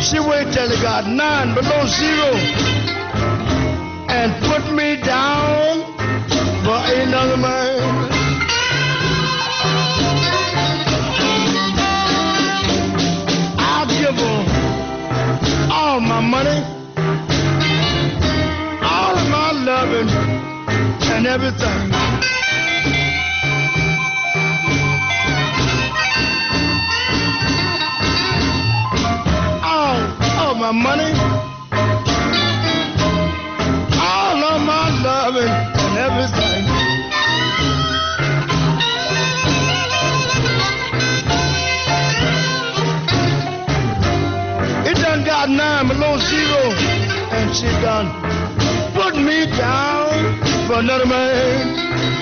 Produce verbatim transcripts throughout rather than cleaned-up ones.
She waited till it got nine below zero and put me down for another man. I'll give her all my money, all of my loving and everything. All of my money, all of my loving and everything. It done got nine below zero, and she done put me down for another man.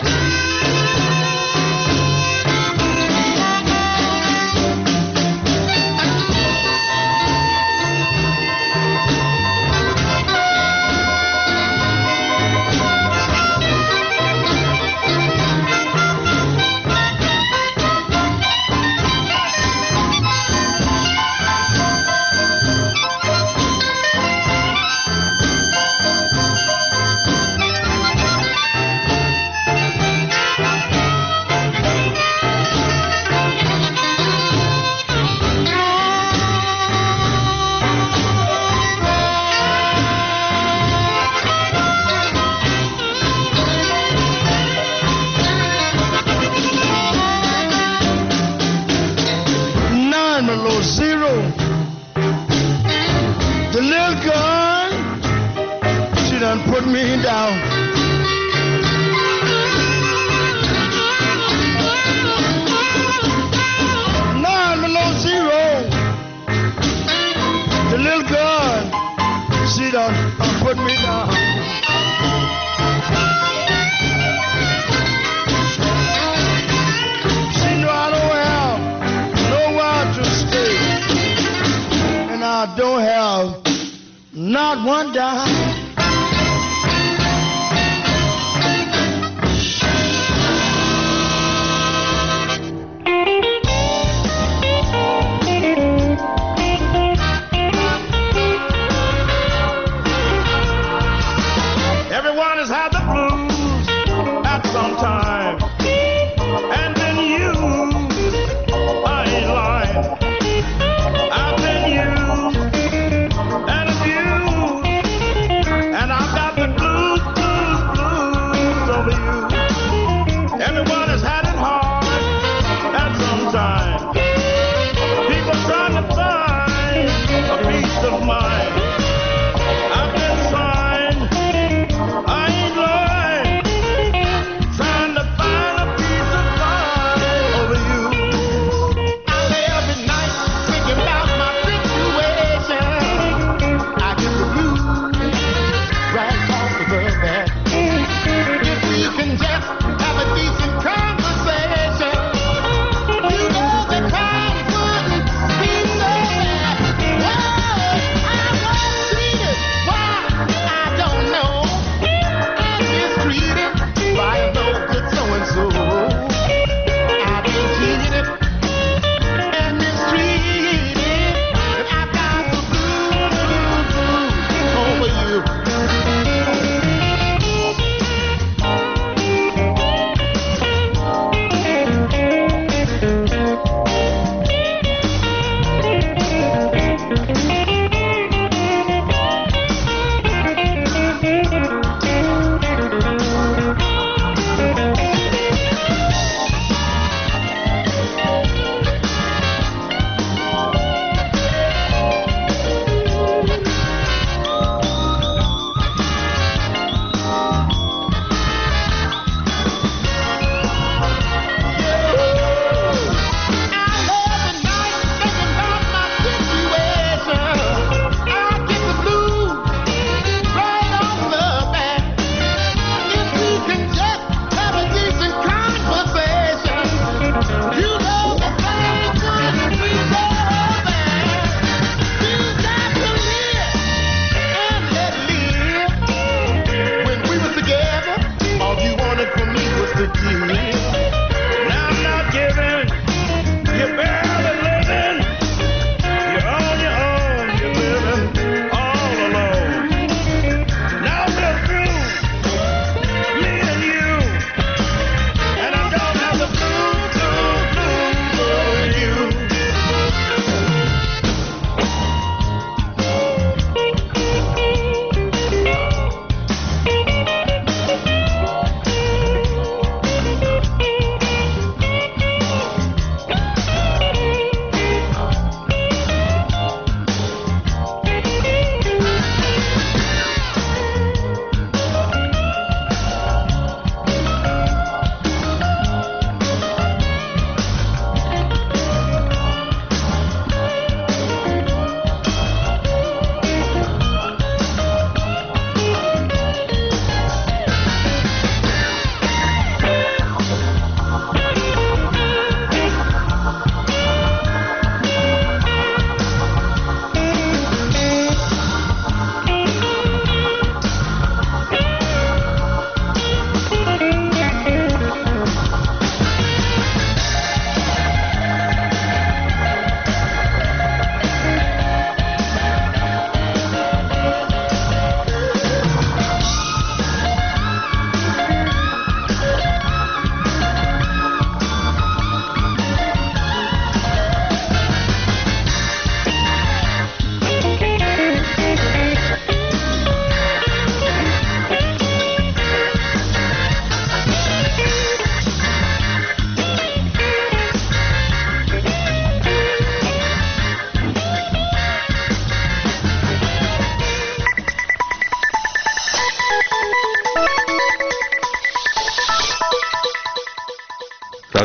Put me down. Nine below zero. The little girl, she done uh, put me down. She know I don't have nowhere to stay, and I don't have not one dime. I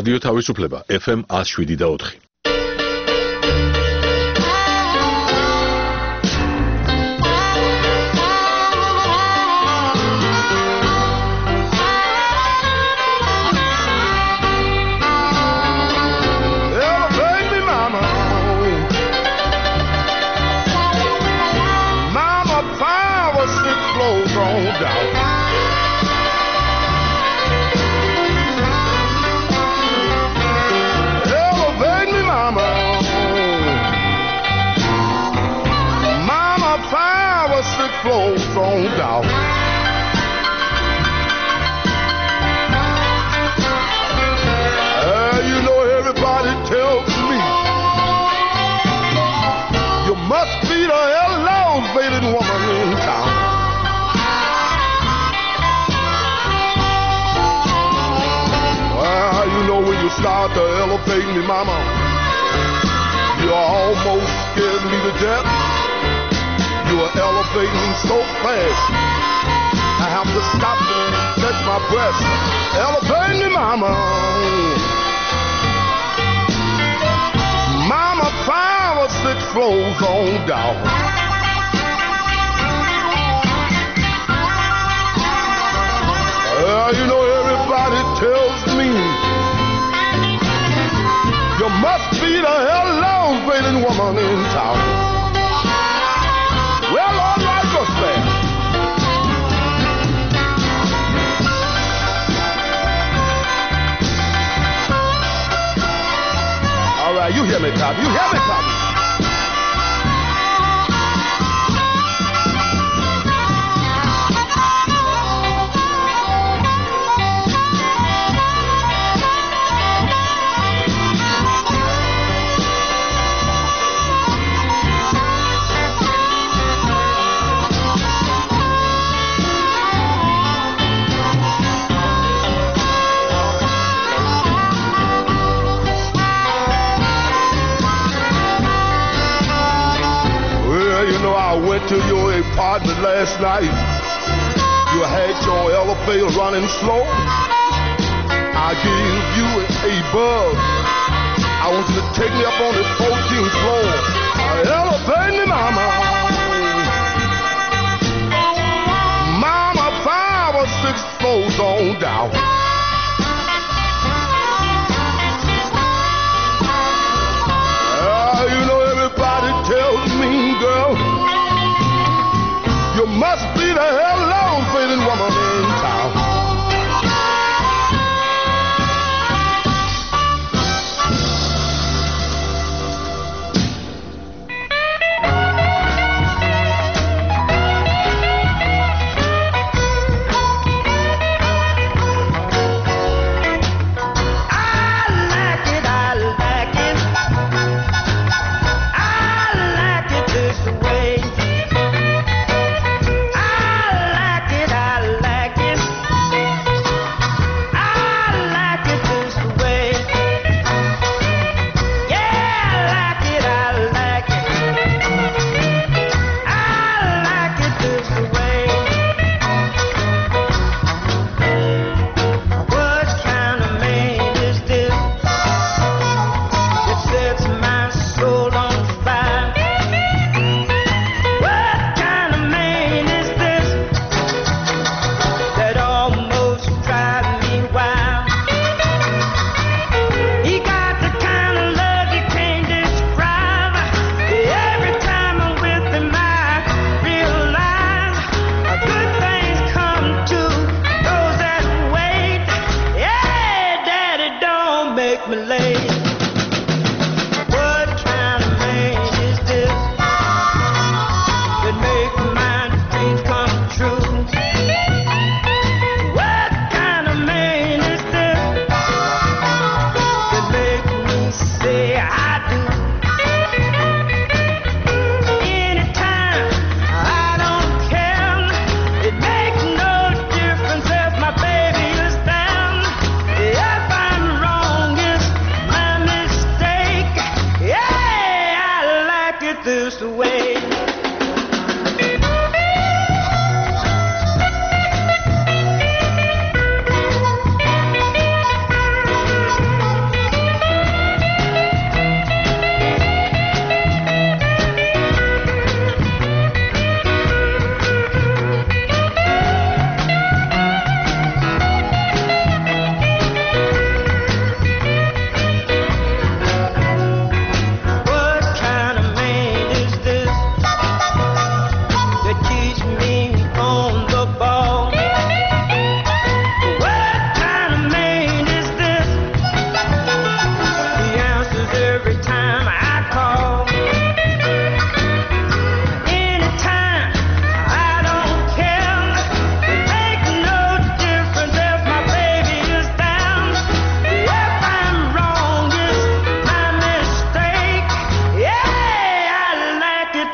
რადიო თავისუფლება ეფ ემ one oh seven და four. Flows on down. Uh, you know everybody tells me you must be the elevated woman in town. Well, you know when you start to elevate me, mama, you almost scared me to death. You are elevating me so fast, I have to stop and catch my breath. Elevate me, mama. Mama, five or six floors on down. Well, you know everybody tells me you must be the elevating woman in town. Well, all right, what's that? All right, you hear me, Tommy. You hear me, Tommy. I went to your apartment last night. You had your elevator running slow. I gave you a buzz. I want you to take me up on the fourteenth floor. Elevate me, mama. Mama, five or six floors on down. Uh, you know everybody tells me, girl, you must be the elevated woman in town.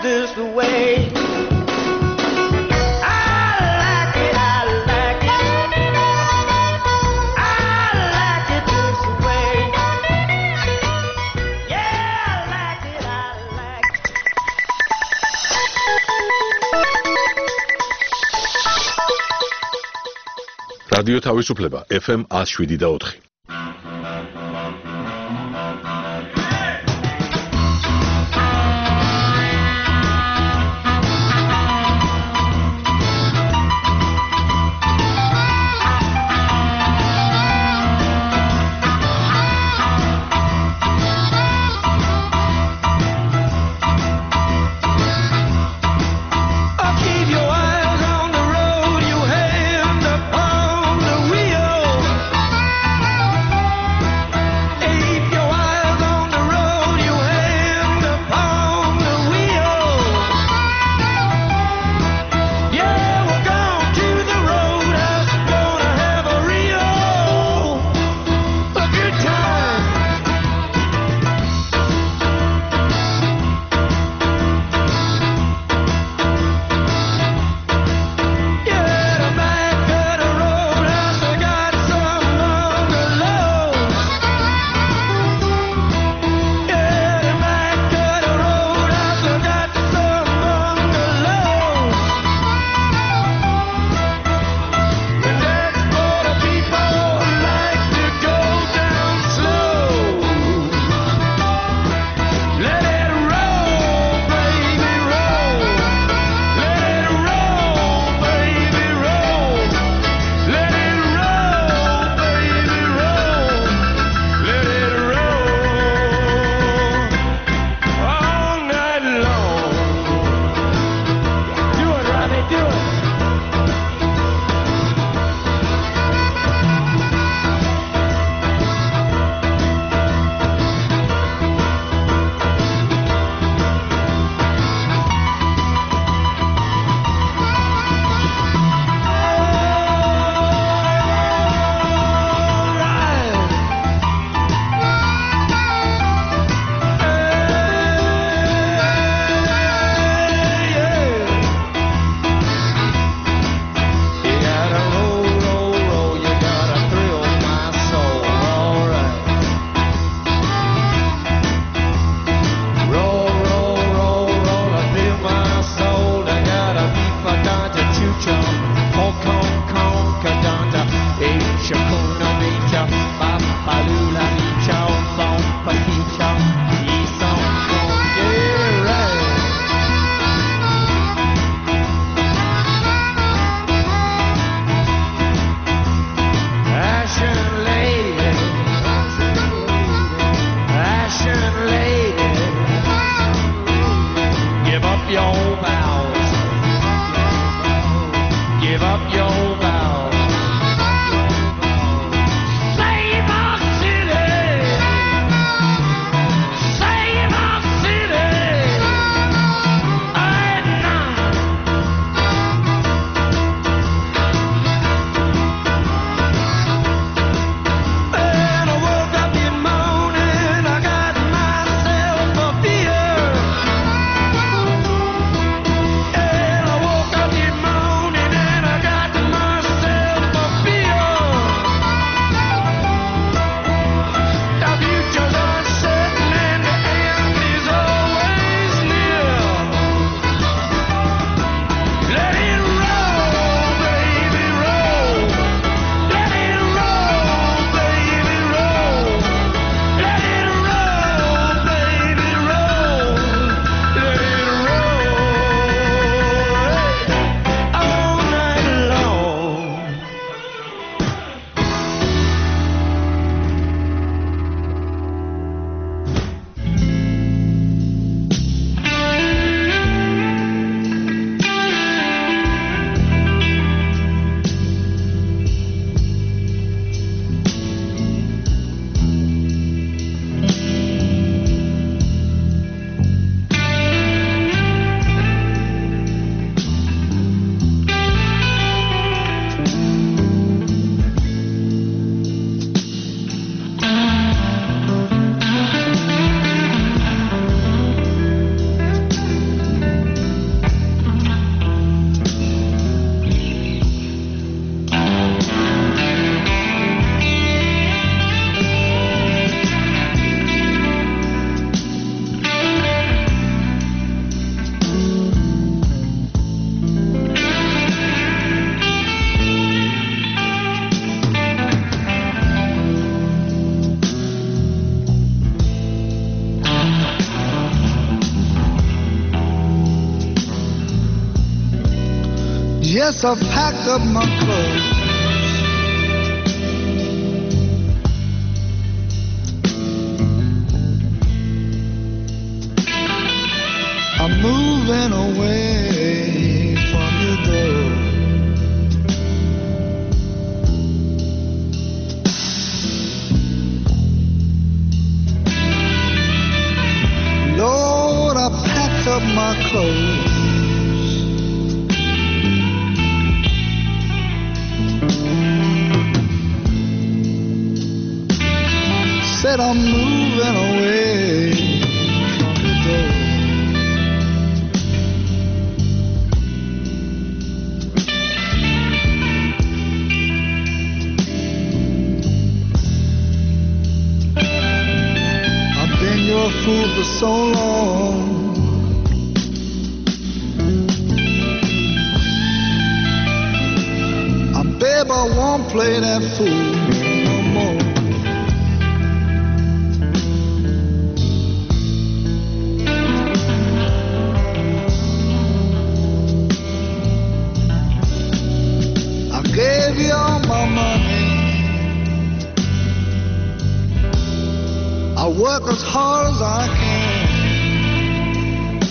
this way. რადიო თავისუფლება ეფ ემ one oh seven და four. Yes, I've packed up my clothes. I'm moving away from your door. Lord, I packed up my clothes. Said I'm moving away from the door. I've been your fool for so long. I babe, I won't play that fool no more. Gave you all my money. I work as hard as I can.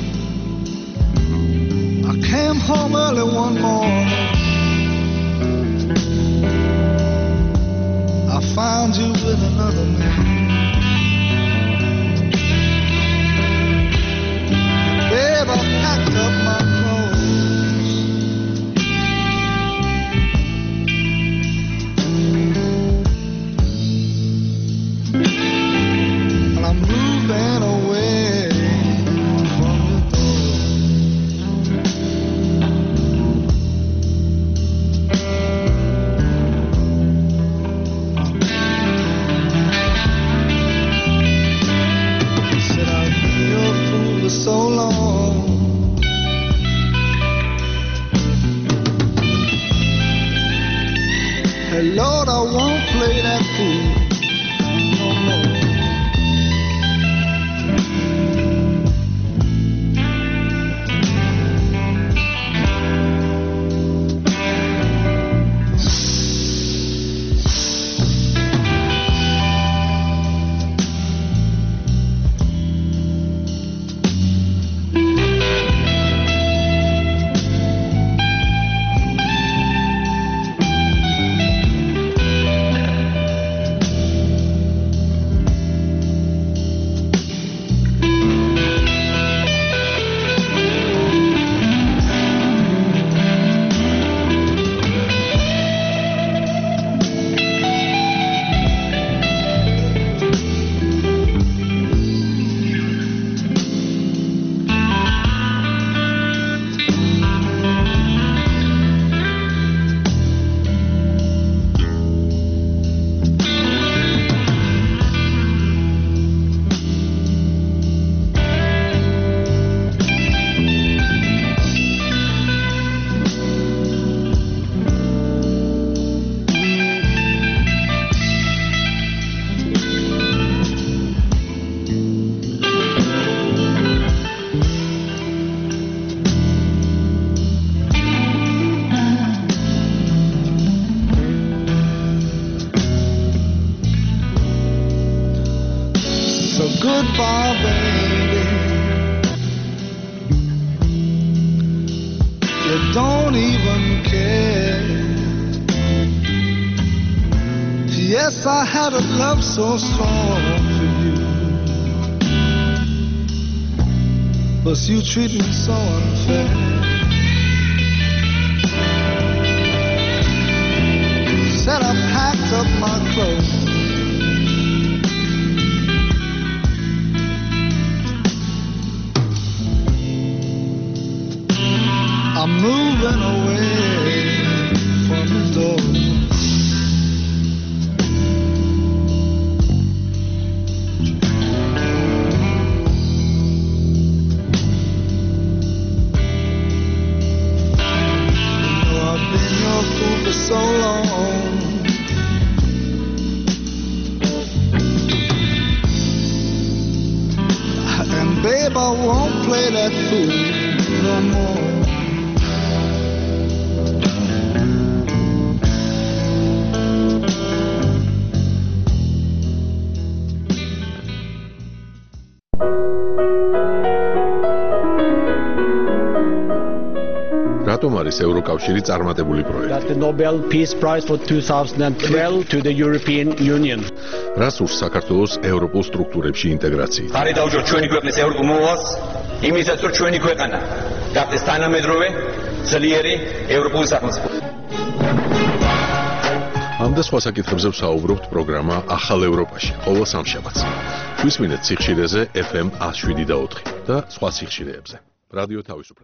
I came home early one morning. I found you with another man. Babe, I packed up my clothes. Moving away from the door. Said I've been your fool for so long. Hey Lord, I won't play that fool no more. Goodbye, baby. You don't even care. Yes, I had a love so strong for you, but you treat me so unfair. Said I packed up my clothes. I'm moving away from the door. You know I've been your fool for so long. And babe, I won't play that fool no more. რატომ არის ევროკავშირი წარმატებული პროექტი? That the Nobel Peace Prize for two thousand twelve to the European Union. რას ურს საქართველოს ევროპულ სტრუქტურებში ინტეგრაციით? ხარი დაუჭიროთ ჩვენი ქვეყნის ევროპულ მოვალს, იმისაც რომ ჩვენი ქვეყანა გახდეს თანამედროვე, ძლიერი ევროპული სახელმწიფო. ამ და სხვა საკითხებზე ვსაუბრობთ პროგრამა ახალ ევროპაში, ყოველ სამშაბათს. გვისმინეთ სიხშირეზე ეფ ემ one oh seven და ოთხი და სხვა სიხშირეებზე. რადიო თავისუფლება.